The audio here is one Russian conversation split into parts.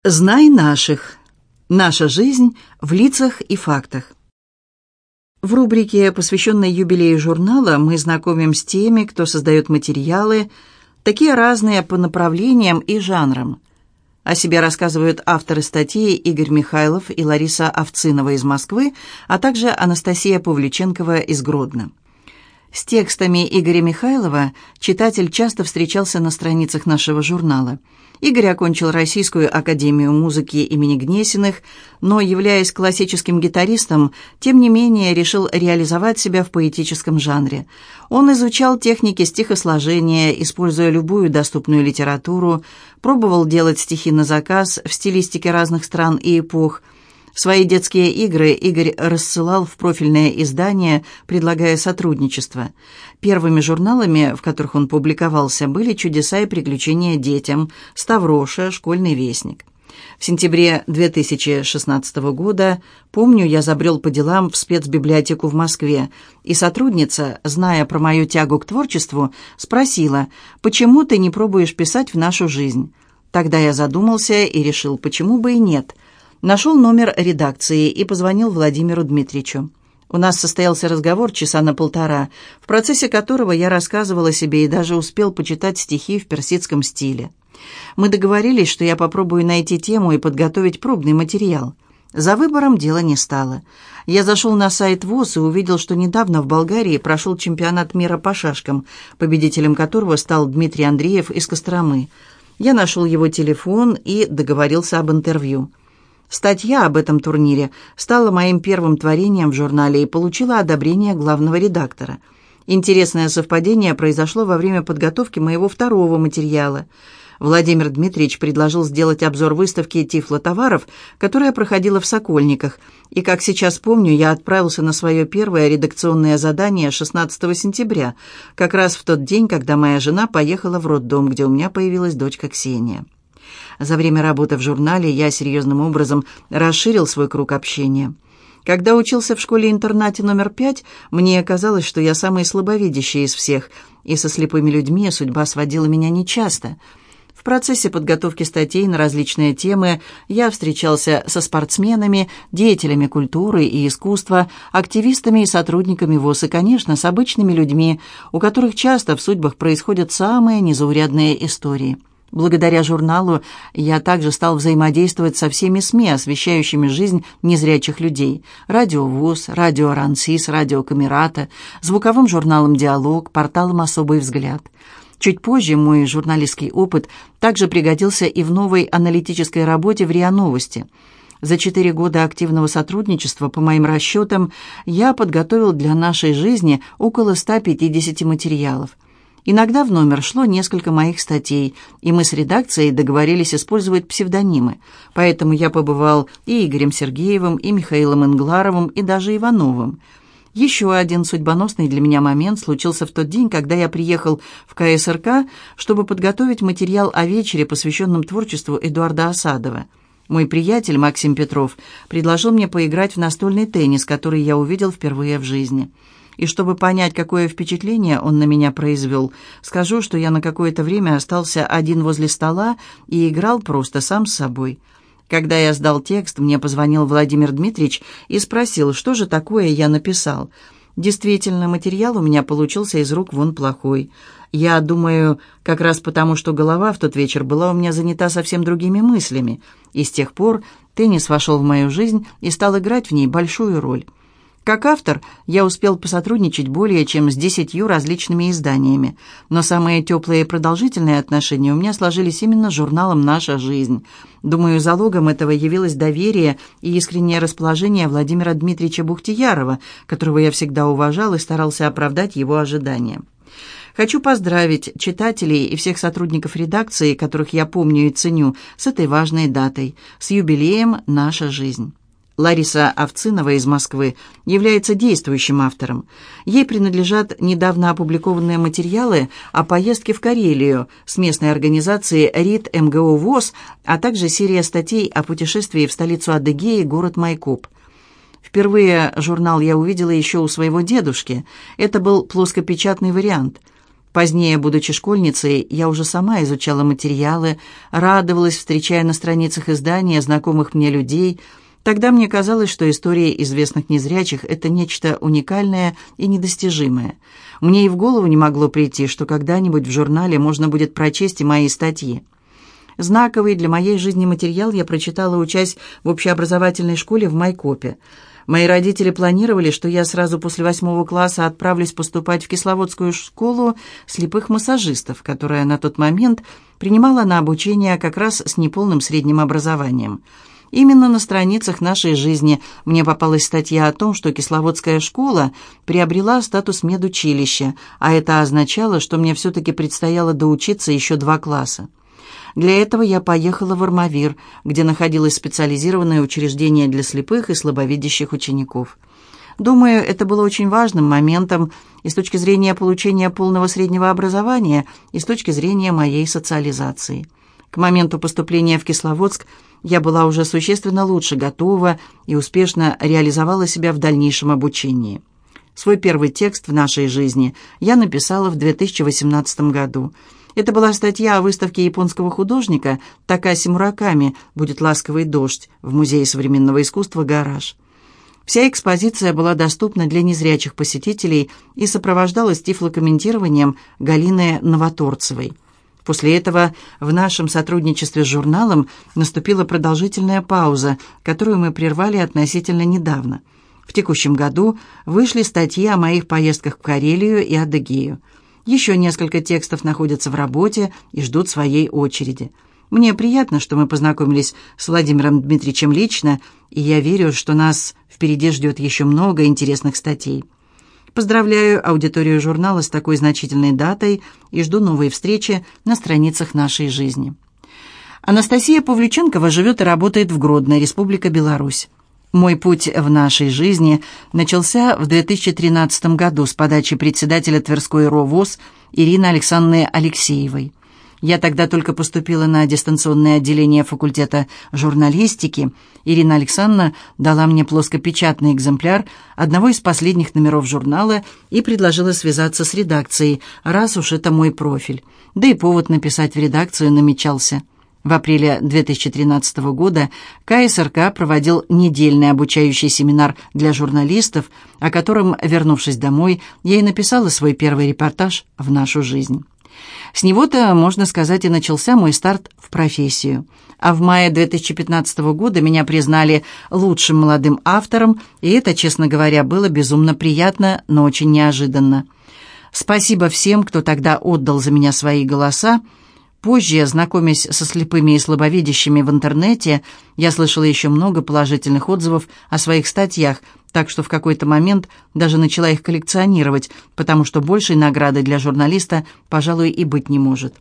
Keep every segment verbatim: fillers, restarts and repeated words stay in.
Знай наших. Наша жизнь в лицах и фактах. В рубрике, посвященной юбилею журнала, мы знакомим с теми, кто создает материалы, такие разные по направлениям и жанрам. О себе рассказывают авторы статей Игорь Михайлов и Лариса Овцинова из Москвы, а также Анастасия Павлюченкова из Гродно. С текстами Игоря Михайлова читатель часто встречался на страницах нашего журнала. Игорь окончил Российскую академию музыки имени Гнесиных, но, являясь классическим гитаристом, тем не менее решил реализовать себя в поэтическом жанре. Он изучал техники стихосложения, используя любую доступную литературу, пробовал делать стихи на заказ в стилистике разных стран и эпох. Свои детские игры Игорь рассылал в профильные издания, предлагая сотрудничество. Первыми журналами, в которых он публиковался, были «Чудеса и приключения детям», «Ставроша», «Школьный вестник». В сентябре две тысячи шестнадцатого года, помню, я забрел по делам в спецбиблиотеку в Москве, и сотрудница, зная про мою тягу к творчеству, спросила: «Почему ты не пробуешь писать в нашу жизнь?» Тогда я задумался и решил, почему бы и нет. Нашел номер редакции и позвонил Владимиру Дмитриевичу. У нас состоялся разговор часа на полтора, в процессе которого я рассказывал о себе и даже успел почитать стихи в персидском стиле. Мы договорились, что я попробую найти тему и подготовить пробный материал. За выбором дело не стало. Я зашел на сайт ВОС и увидел, что недавно в Болгарии прошел чемпионат мира по шашкам, победителем которого стал Дмитрий Андреев из Костромы. Я нашел его телефон и договорился об интервью. Статья об этом турнире стала моим первым творением в журнале и получила одобрение главного редактора. Интересное совпадение произошло во время подготовки моего второго материала. Владимир Дмитриевич предложил сделать обзор выставки тифлотоваров, которая проходила в Сокольниках, и, как сейчас помню, я отправился на свое первое редакционное задание шестнадцатого сентября, как раз в тот день, когда моя жена поехала в роддом, где у меня появилась дочка Ксения. За время работы в журнале я серьезным образом расширил свой круг общения. Когда учился в школе-интернате номер пять, мне казалось, что я самый слабовидящий из всех, и со слепыми людьми судьба сводила меня нечасто. В процессе подготовки статей на различные темы я встречался со спортсменами, деятелями культуры и искусства, активистами и сотрудниками ВОС и, конечно, с обычными людьми, у которых часто в судьбах происходят самые незаурядные истории. Благодаря журналу я также стал взаимодействовать со всеми СМИ, освещающими жизнь незрячих людей. Радио ВОС, радио Рансис, радио Камерата, звуковым журналом «Диалог», порталом «Особый взгляд». Чуть позже мой журналистский опыт также пригодился и в новой аналитической работе в РИА Новости. За четыре года активного сотрудничества, по моим расчетам, я подготовил для нашей жизни около ста пятидесяти материалов. Иногда в номер шло несколько моих статей, и мы с редакцией договорились использовать псевдонимы. Поэтому я побывал и Игорем Сергеевым, и Михаилом Ингларовым, и даже Ивановым. Еще один судьбоносный для меня момент случился в тот день, когда я приехал в ка эс эр ка, чтобы подготовить материал о вечере, посвященном творчеству Эдуарда Асадова. Мой приятель Максим Петров предложил мне поиграть в настольный теннис, который я увидел впервые в жизни. И чтобы понять, какое впечатление он на меня произвел, скажу, что я на какое-то время остался один возле стола и играл просто сам с собой. Когда я сдал текст, мне позвонил Владимир Дмитриевич и спросил, что же такое я написал. Действительно, материал у меня получился из рук вон плохой. Я думаю, как раз потому, что голова в тот вечер была у меня занята совсем другими мыслями, и с тех пор теннис вошел в мою жизнь и стал играть в ней большую роль. Как автор я успел посотрудничать более чем с десятью различными изданиями, но самые теплые и продолжительные отношения у меня сложились именно с журналом «Наша жизнь». Думаю, залогом этого явилось доверие и искреннее расположение Владимира Дмитриевича Бухтиярова, которого я всегда уважал и старался оправдать его ожидания. Хочу поздравить читателей и всех сотрудников редакции, которых я помню и ценю, с этой важной датой, с юбилеем «Наша жизнь». Лариса Овцинова из Москвы является действующим автором. Ей принадлежат недавно опубликованные материалы о поездке в Карелию с местной организацией РИД эм гэ о ВОС, а также серия статей о путешествии в столицу Адыгеи, город Майкоп. Впервые журнал я увидела еще у своего дедушки. Это был плоскопечатный вариант. Позднее, будучи школьницей, я уже сама изучала материалы, радовалась, встречая на страницах издания знакомых мне людей. Тогда мне казалось, что история известных незрячих – это нечто уникальное и недостижимое. Мне и в голову не могло прийти, что когда-нибудь в журнале можно будет прочесть и мои статьи. Знаковый для моей жизни материал я прочитала, учась в общеобразовательной школе в Майкопе. Мои родители планировали, что я сразу после восьмого класса отправлюсь поступать в Кисловодскую школу слепых массажистов, которая на тот момент принимала на обучение как раз с неполным средним образованием. Именно на страницах нашей жизни мне попалась статья о том, что Кисловодская школа приобрела статус медучилища, а это означало, что мне все-таки предстояло доучиться еще два класса. Для этого я поехала в Армавир, где находилось специализированное учреждение для слепых и слабовидящих учеников. Думаю, это было очень важным моментом и с точки зрения получения полного среднего образования, и с точки зрения моей социализации. К моменту поступления в Кисловодск я была уже существенно лучше готова и успешно реализовала себя в дальнейшем обучении. Свой первый текст в нашей жизни я написала в две тысячи восемнадцатом году. Это была статья о выставке японского художника Такаси Мураками «Будет ласковый дождь» в Музее современного искусства «Гараж». Вся экспозиция была доступна для незрячих посетителей и сопровождалась тифлокомментированием Галины Новоторцевой. После этого в нашем сотрудничестве с журналом наступила продолжительная пауза, которую мы прервали относительно недавно. В текущем году вышли статьи о моих поездках в Карелию и Адыгею. Еще несколько текстов находятся в работе и ждут своей очереди. Мне приятно, что мы познакомились с Владимиром Дмитриевичем лично, и я верю, что нас впереди ждет еще много интересных статей. Поздравляю аудиторию журнала с такой значительной датой и жду новые встречи на страницах нашей жизни. Анастасия Павлюченкова живет и работает в Гродно, Республика Беларусь. Мой путь в нашей жизни начался в две тысячи тринадцатом году с подачи председателя Тверской РОВОЗ Ирины Александровны Алексеевой. Я тогда только поступила на дистанционное отделение факультета журналистики. Ирина Александровна дала мне плоскопечатный экземпляр одного из последних номеров журнала и предложила связаться с редакцией, раз уж это мой профиль. Да и повод написать в редакцию намечался. В апреле две тысячи тринадцатого года ка эс эр ка проводил недельный обучающий семинар для журналистов, о котором, вернувшись домой, я и написала свой первый репортаж в нашу жизнь. С него-то, можно сказать, и начался мой старт в профессию. А в мае две тысячи пятнадцатого года меня признали лучшим молодым автором, и это, честно говоря, было безумно приятно, но очень неожиданно. Спасибо всем, кто тогда отдал за меня свои голоса. Позже, знакомясь со слепыми и слабовидящими в интернете, я слышала еще много положительных отзывов о своих статьях, так что в какой-то момент даже начала их коллекционировать, потому что большей награды для журналиста, пожалуй, и быть не может.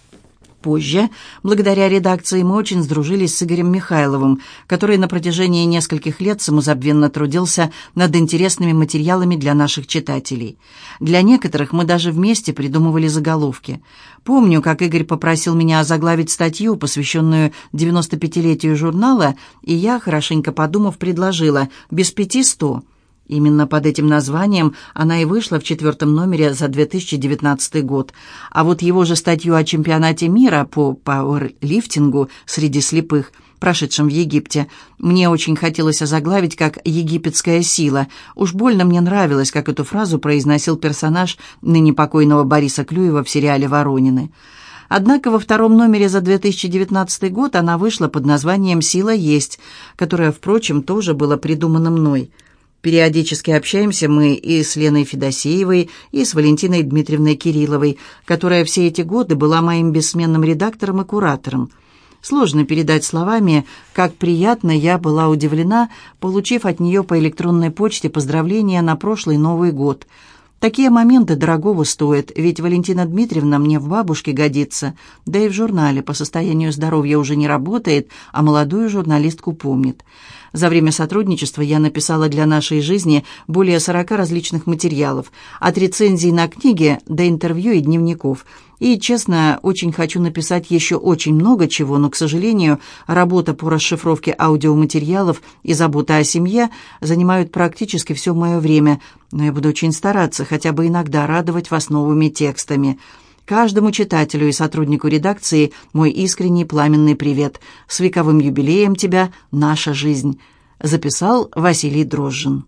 Позже, благодаря редакции, мы очень сдружились с Игорем Михайловым, который на протяжении нескольких лет самозабвенно трудился над интересными материалами для наших читателей. Для некоторых мы даже вместе придумывали заголовки. Помню, как Игорь попросил меня озаглавить статью, посвященную девяносто пятилетию журнала, и я, хорошенько подумав, предложила «без пяти сто». Именно под этим названием она и вышла в четвертом номере за две тысячи девятнадцатый год. А вот его же статью о чемпионате мира по пауэрлифтингу среди слепых, прошедшем в Египте, мне очень хотелось озаглавить как «Египетская сила». Уж больно мне нравилось, как эту фразу произносил персонаж ныне покойного Бориса Клюева в сериале «Воронины». Однако во втором номере за две тысячи девятнадцатый год она вышла под названием «Сила есть», которое, впрочем, тоже было придумано мной. Периодически общаемся мы и с Леной Федосеевой, и с Валентиной Дмитриевной Кирилловой, которая все эти годы была моим бессменным редактором и куратором. Сложно передать словами, как приятно я была удивлена, получив от нее по электронной почте поздравления на прошлый Новый год. Такие моменты дорогого стоят, ведь Валентина Дмитриевна мне в бабушке годится, да и в журнале по состоянию здоровья уже не работает, а молодую журналистку помнит. За время сотрудничества я написала для нашей жизни более сорока различных материалов, от рецензий на книги до интервью и дневников. И, честно, очень хочу написать еще очень много чего, но, к сожалению, работа по расшифровке аудиоматериалов и забота о семье занимают практически все мое время, но я буду очень стараться хотя бы иногда радовать вас новыми текстами. Каждому читателю и сотруднику редакции мой искренний пламенный привет. С вековым юбилеем тебя, наша жизнь. Записал Василий Дрожжин.